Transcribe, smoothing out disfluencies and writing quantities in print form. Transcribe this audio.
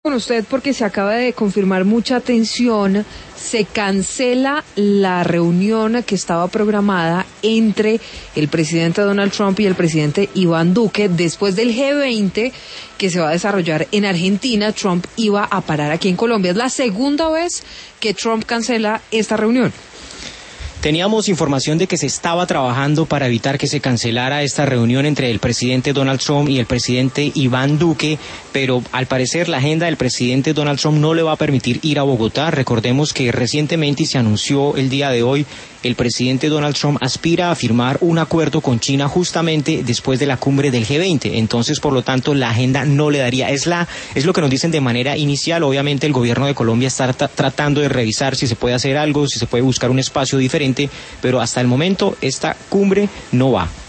Con usted porque se acaba de confirmar mucha tensión. Se cancela la reunión que estaba programada entre el presidente Donald Trump y el presidente Iván Duque después del G20 que se va a desarrollar en Argentina. Trump iba a parar aquí en Colombia. Es la segunda vez que Trump cancela esta reunión. Teníamos información de que se estaba trabajando para evitar que se cancelara esta reunión entre el presidente Donald Trump y el presidente Iván Duque, pero al parecer la agenda del presidente Donald Trump no le va a permitir ir a Bogotá. Recordemos que recientemente, y se anunció el día de hoy, el presidente Donald Trump aspira a firmar un acuerdo con China justamente después de la cumbre del G20. Entonces, por lo tanto, la agenda no le daría. Es lo que nos dicen de manera inicial. Obviamente, el gobierno de Colombia está tratando de revisar si se puede hacer algo, si se puede buscar un espacio diferente, pero hasta el momento esta cumbre no va.